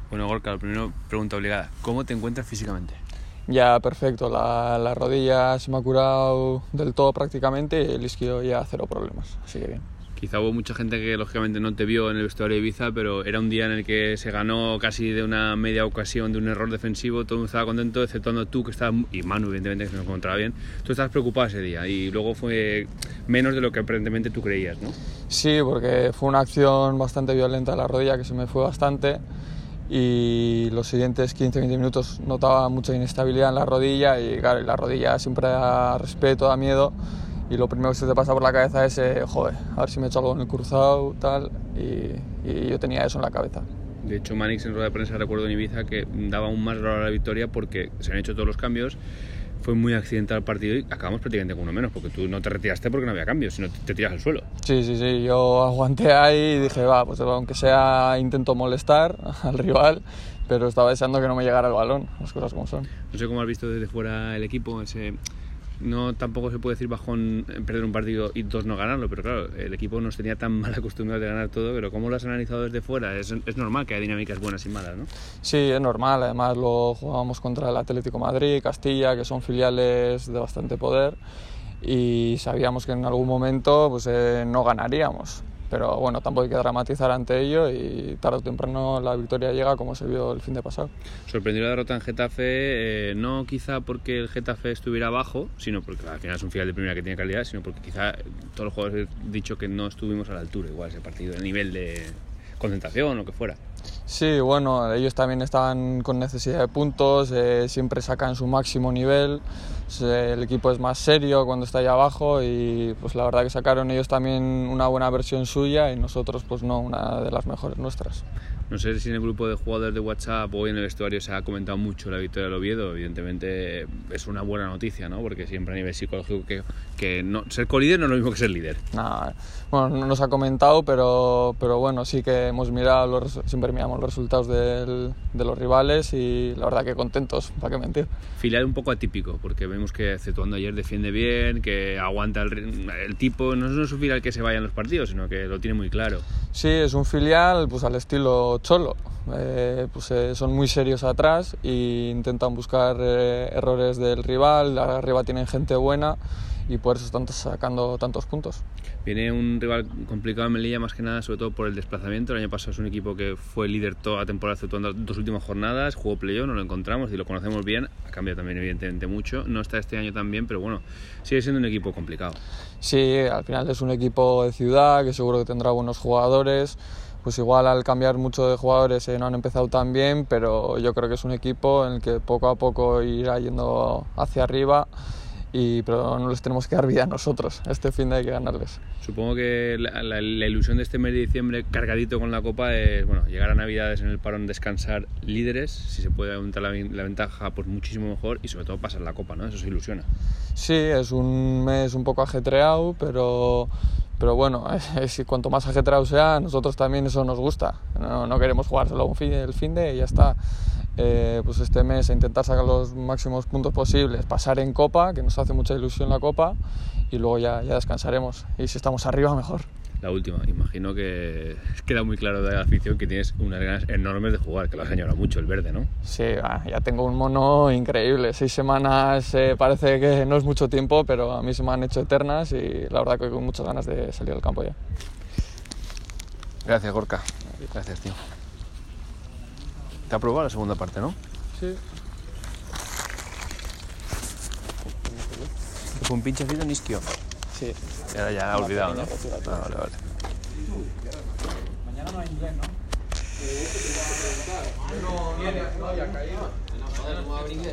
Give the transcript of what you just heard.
Bueno, Gorka, lo primero, pregunta obligada. ¿Cómo te encuentras físicamente? Ya perfecto, la rodilla se me ha curado del todo prácticamente y el isquio ya cero problemas, así que bien. Quizá hubo mucha gente que lógicamente no te vio en el vestuario de Ibiza, pero era un día en el que se ganó casi de una media ocasión de un error defensivo, todo el mundo estaba contento, exceptuando tú que estabas, y Manu evidentemente que se encontraba bien, tú estabas preocupado ese día y luego fue menos de lo que aparentemente tú creías, ¿no? Sí, porque fue una acción bastante violenta de la rodilla que se me fue bastante y los siguientes 15-20 minutos notaba mucha inestabilidad en la rodilla y claro, la rodilla siempre da respeto, da miedo. Y lo primero que se te pasa por la cabeza es, joder, a ver si me he hecho algo en el cruzado, tal, y yo tenía eso en la cabeza. De hecho, Manix en rueda de prensa, recuerdo en Ibiza, que daba aún más valor a la victoria porque se han hecho todos los cambios, fue muy accidental el partido y acabamos prácticamente con uno menos, porque tú no te retiraste porque no había cambios, sino te tiras al suelo. Sí, yo aguanté ahí y dije, va, pues aunque sea intento molestar al rival, pero estaba deseando que no me llegara el balón, las cosas como son. No sé cómo has visto desde fuera el equipo, no tampoco se puede decir bajón perder un partido y dos no ganarlo, pero claro, el equipo nos tenía tan mal acostumbrados de ganar todo, pero ¿cómo lo has analizado desde fuera? Es normal que haya dinámicas buenas y malas, ¿no? Sí, es normal, además lo jugábamos contra el Atlético Madrid, Castilla, que son filiales de bastante poder y sabíamos que en algún momento pues, no ganaríamos. Pero bueno, tampoco hay que dramatizar ante ello y tarde o temprano la victoria llega como se vio el fin de pasado. Sorprendió la derrota en Getafe, no quizá porque el Getafe estuviera abajo, sino porque al final es un filial de primera que tiene calidad, sino porque quizá todos los jugadores han dicho que no estuvimos a la altura igual ese partido, el nivel de concentración o lo que fuera. Sí, bueno, ellos también estaban con necesidad de puntos, siempre sacan su máximo nivel, el equipo es más serio cuando está ahí abajo y pues la verdad que sacaron ellos también una buena versión suya y nosotros pues no, una de las mejores nuestras. No sé si en el grupo de jugadores de WhatsApp o en el vestuario se ha comentado mucho la victoria del Oviedo. Evidentemente es una buena noticia, ¿no? Porque siempre a nivel psicológico que no, ser colíder no es lo mismo que ser líder. Nah, bueno, no nos ha comentado, pero bueno, sí que hemos mirado, siempre miramos los resultados de los rivales y la verdad que contentos, para qué mentir. Filial un poco atípico, porque vemos que exceptuando ayer defiende bien, que aguanta el tipo, no es un filial que se vaya en los partidos, sino que lo tiene muy claro. Sí, es un filial pues al estilo Cholo, son muy serios atrás e intentan buscar errores del rival, arriba tienen gente buena y por eso están sacando tantos puntos. Viene un rival complicado en Melilla, más que nada, sobre todo por el desplazamiento. El año pasado es un equipo que fue líder toda la temporada, exceptuando las dos últimas jornadas, jugó playoff, no lo encontramos y lo conocemos bien, ha cambiado también evidentemente mucho, no está este año tan bien, pero bueno, sigue siendo un equipo complicado. Sí, al final es un equipo de ciudad que seguro que tendrá buenos jugadores, pues igual al cambiar mucho de jugadores no han empezado tan bien, pero yo creo que es un equipo en el que poco a poco irá yendo hacia arriba. Pero no les tenemos que dar vida a nosotros, este fin de hay que ganarles. Supongo que la ilusión de este mes de diciembre cargadito con la Copa es llegar a Navidades en el parón, descansar líderes, si se puede aumentar la ventaja pues muchísimo mejor y sobre todo pasar la Copa, ¿no? Eso se ilusiona. Sí, es un mes un poco ajetreado, pero bueno, cuanto más ajetreado sea, a nosotros también eso nos gusta. No queremos jugar solo el fin de y ya está. Pues este mes intentar sacar los máximos puntos posibles, pasar en Copa, que nos hace mucha ilusión la Copa, y luego ya descansaremos. Y si estamos arriba, mejor. La última, imagino que queda muy claro de la afición que tienes unas ganas enormes de jugar, que lo has añorado mucho el verde, ¿no? Sí, ya tengo un mono increíble. 6 semanas parece que no es mucho tiempo, pero a mí se me han hecho eternas y la verdad que con muchas ganas de salir al campo ya. Gracias, Gorka. Gracias, tío. Te ha probado la segunda parte, ¿no? Sí. Fue un pinchacito en isquio. Sí. Y ahora ya ha olvidado, ¿no? Vale. Mañana no hay inglés, ¿no? No, ya caído.